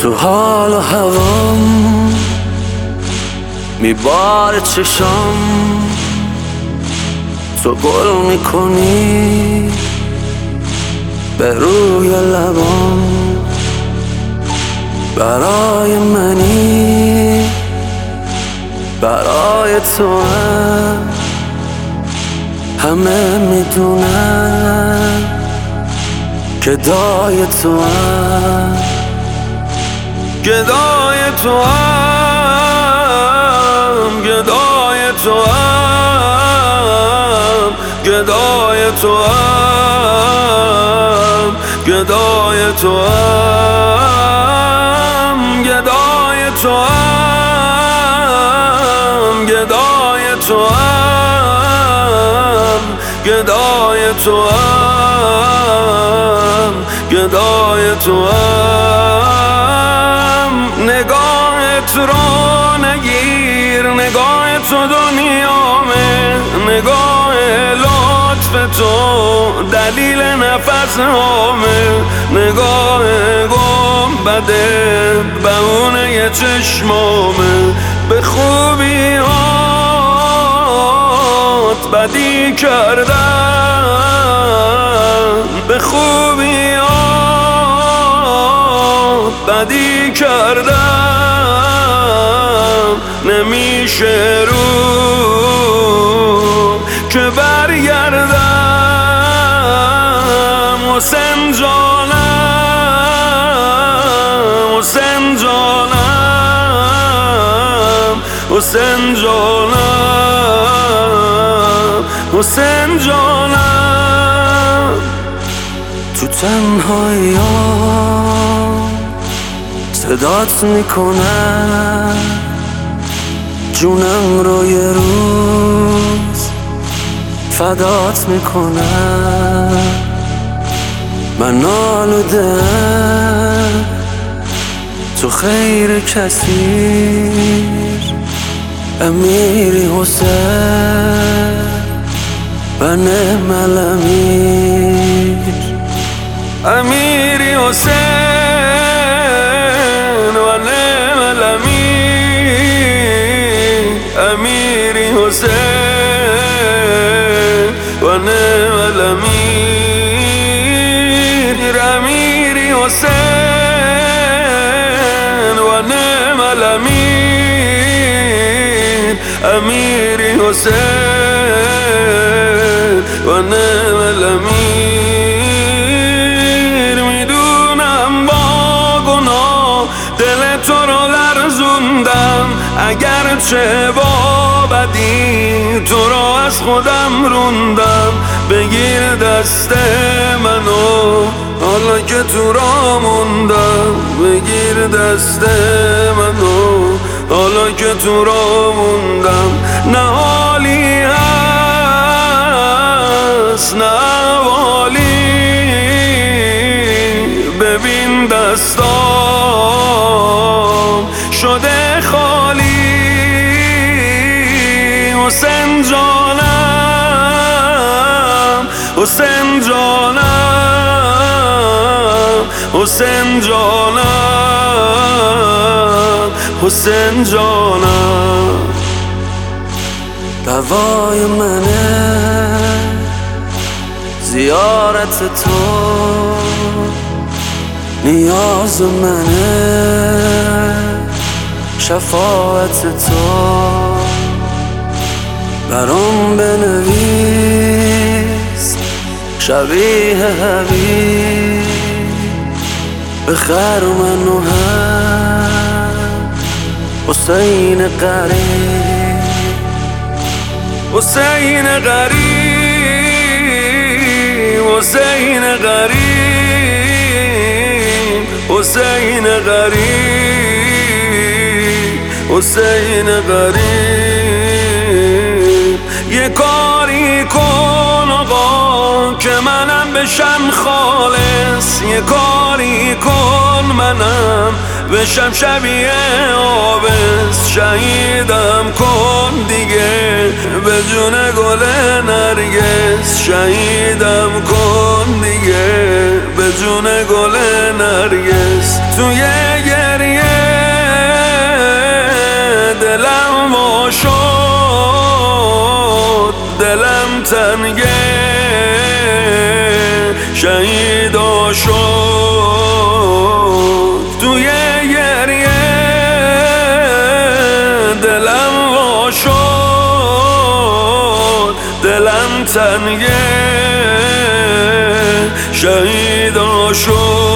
تو حال و هوام میباره چشام، تو گل میکنی به روی لبام. برای منی، برای تو همه میدونن گدای تو گدای تو گدای تو گدای تو گدای تو گدای تو گدای تو گدای تو گدای تو نگاهت رو نگیر، نگاه تو دنیامه، نگاه لطف تو دلیل نفس هامه، نگاه گنبده بهونه چشمامه، به خوبیات بدی کردن، به خوبیات بدی کردن، نمیشه رو که برگردم. حسین جانم، حسین جانم، حسین جانم، حسین جانم. تو تنهایی‌ام صدات میکنم، جونم رو یه روز فدات میکنم. من آلودم تو خیر کثیر، امیری حسین و نعم الامیر، امیری حسین و نعم الامیر، امیری حسین و نعم الامیر، امیری حسین و نعم الامیر، امیری حسین و نعم الامیر. میدونم با گناه دل تو رو لرزوندم، اگرچه با بدی تو رو از خودم روندم. بگیر دست منو حالا که تو را موندم، بگیر دست منو حالا که تو را موندم. نه حالی هست نه احوالی، ببین دستام شده خالی. حسین جانم، حسین جانم، حسین جانم، حسین جانم. دوای منه زیارت تو، نیاز منه شفاعت تو. برام بنویس شبیه حبیب، بخر منو هم حسین قریب، حسین قریب، حسین قریب، حسین قریب، حسین قریب. یه کاری کن آقا که منم بشم خالص، یه کاری کن منم بشم شبیه آبس. شهیدم کن دیگه به جون گل نرگس، شهیدم کن دیگه به جون گل نرگس. توی دلم تنگه شهیدا شد توی گریه دلم وا شد دلم تنگه شهیدا شد